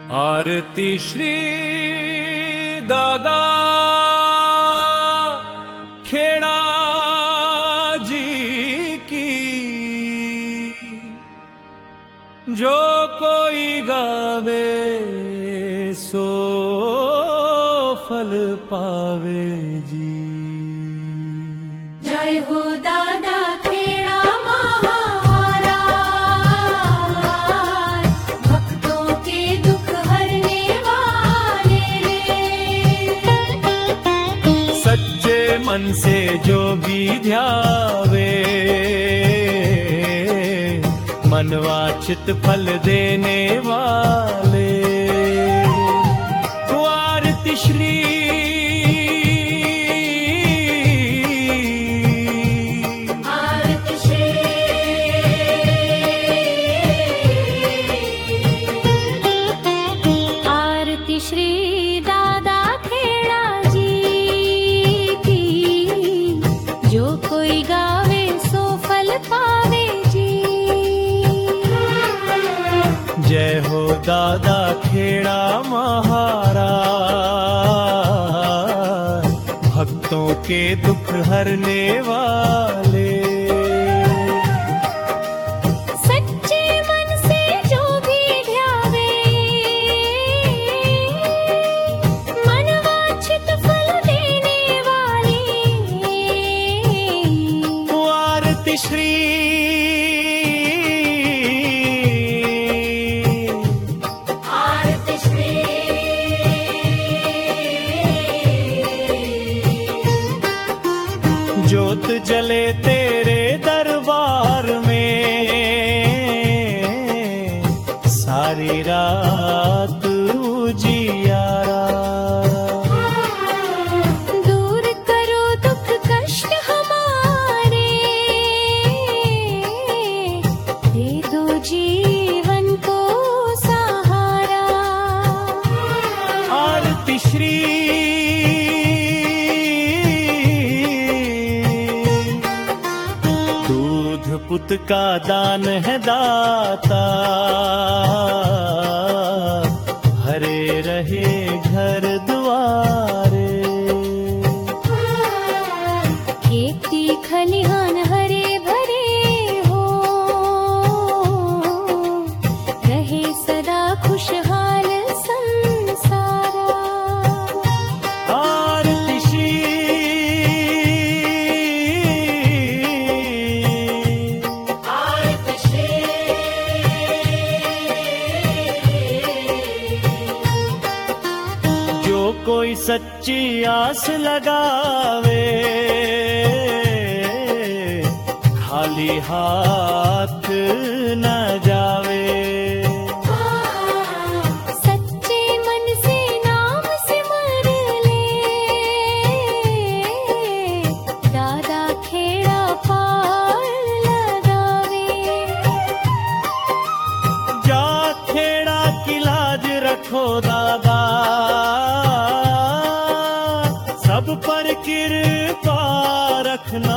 आरती श्री दादा खेड़ा जी की, जो कोई गावे सो फल पावे जी। जय हो दादा खेड़ा महाराज, भक्तों के दुख हरने वाले रे। सच्चे मन से जो भी ध्यावे, मनवांछित फल देने वाले। आरती श्री जय हो दादा खेड़ा महाराज, भक्तों के दुख हरने वाले। सच्चे मन से जो भी ध्यावे, मनवांछित फल देने वाले। आरती श्री ज्योत जले तेरे दरबार में, सारी रात उजियारा। दूर करो दुख कष्ट हमारे, दे दो जीवन को सहारा। आरती श्री पुत का दान है दाता, हरे रहे घर द्वारे। खेती खलिहान हरे भरे हो, रहे सदा खुशहाल संसारा। आरती श्री कोई सच्ची आस लगावे, खाली हाथ न जावे। सच्चे मन से नाम सिमर ले, दादा खेड़ा पार लगावे। जा खेड़ा की लाज रखो दादा, सब पर कृपा रखना।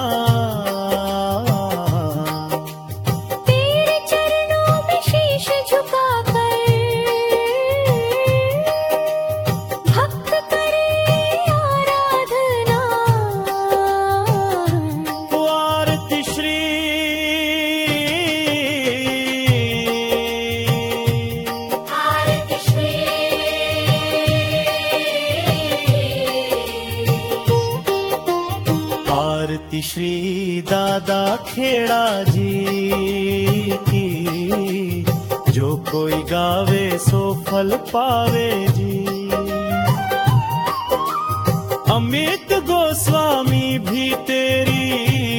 तेरे चरणों में शीश झुकाकर भक्त करे आराधना। आरती श्री आरती श्री दादा खेड़ा जी की, जो कोई गावे सो फल पावे जी। अमित गोस्वामी भी तेरी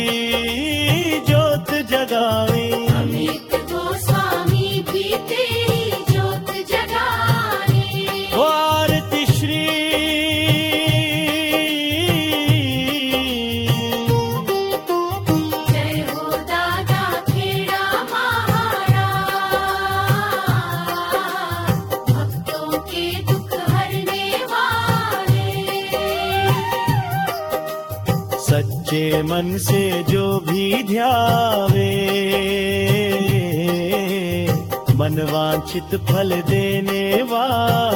ज्योत जगावे। अमित गोस्वामी भी तेरी ज्योत जगावे। आरती श्री सच्चे मन से जो भी ध्यावे, मनवांछित फल देने वाला।